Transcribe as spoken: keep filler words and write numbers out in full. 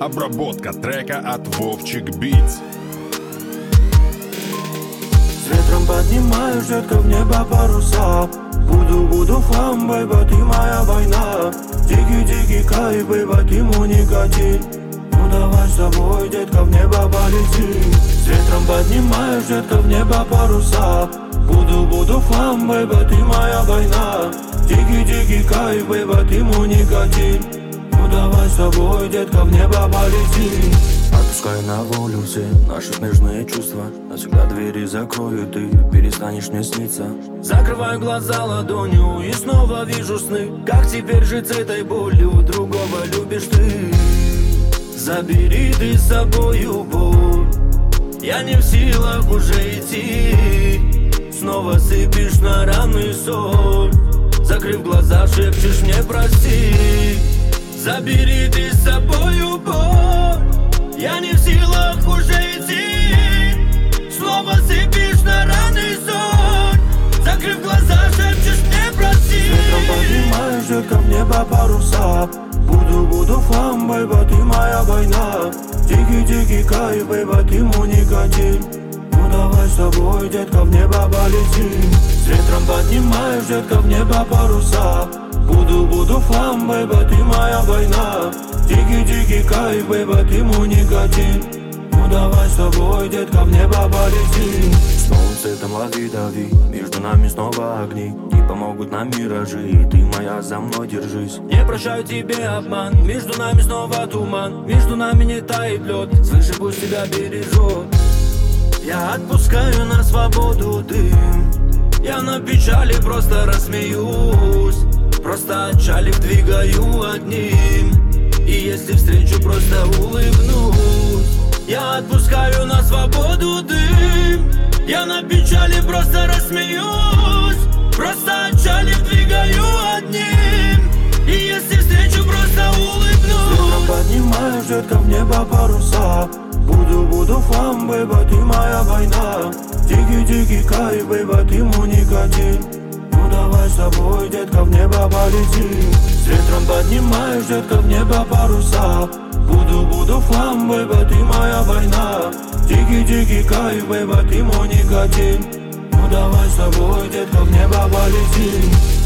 Обработка трека от Вовчик Битс. С ветром поднимаешь, детка, в небо паруса. Буду, буду флам, бейба, ты моя война. Дикий-дикий кайф, бейба, ты мой никотин. Ну давай с собой, детка, в небо полетим. С ветром поднимаешь, детка, в небо паруса. Буду, буду флам, бейба, ты моя война. Дикий-дикий кайф, бейба, ты мой никотин. Ну давай с собой, детка, в небо полетим. Отпускай на волю все наши смежные чувства. Навсегда двери закрою, ты перестанешь мне сниться. Закрываю глаза ладонью и снова вижу сны. Как теперь жить с этой болью, другого любишь ты. Забери ты с собою боль, я не в силах уже идти. Снова сыпешь на раны соль. Закрыв глаза, шепчешь мне прости. Забери ты с собою боль, я не в силах уже идти. Снова сыпешь на раны соль. Закрыв глаза, шепчешь мне прости. С ветром поднимаешь, детка, в небо паруса. Буду, буду флам, бейба, ты моя война. Дикий-дикий кайф, бейба, ты мой никотин. Ну давай с собой, детка, в небо полетим. С ветром поднимаешь, детка, в небо паруса. Буду, буду флам, бейба, ты моя война. Дикий-дикий кайф, бейба, ты мой никотин. Ну давай с собой, детка, в небо полетим. Солнце там лови-дави, между нами снова огни. Не помогут нам миражи, и ты моя, за мной держись. Не прощаю тебе обман, между нами снова туман. Между нами не тает лед, свыше пусть тебя бережет. Я отпускаю на свободу дым. Я на печали просто рассмеюсь. Просто отчалив двигаю одним. И если встречу, просто улыбнусь. Я отпускаю на свободу дым. Я на печали просто рассмеюсь. Просто отчалив двигаю одним. И если встречу, просто улыбнусь. С ветром поднимаешь, детка, в небо паруса. Буду, буду флам, бейба, ты моя война. Дикий-дикий кайф, бейба, ты мой никотин. Ну давай с собой, детка, в небо полетим. С ветром поднимаешь, детка, в небо паруса. Буду, буду флам, бейба, ты моя война. Дикий-дикий кайф, бейба, ты мой никотин. Ну давай с собой, детка, в небо полетим.